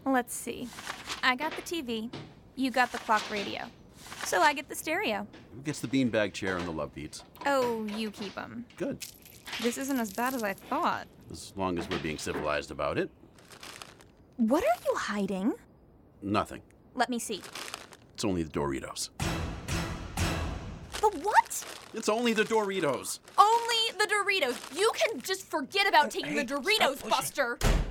Let's see. I got the TV. You got the clock radio. So I get the stereo. Who gets the beanbag chair and the love beats? Oh, you keep them. Good. This isn't as bad as I thought. As long as we're being civilized about it. What are you hiding? Nothing. Let me see. It's only the Doritos. The what? It's only the Doritos. Only the Doritos. You can just forget about taking the Doritos, Buster.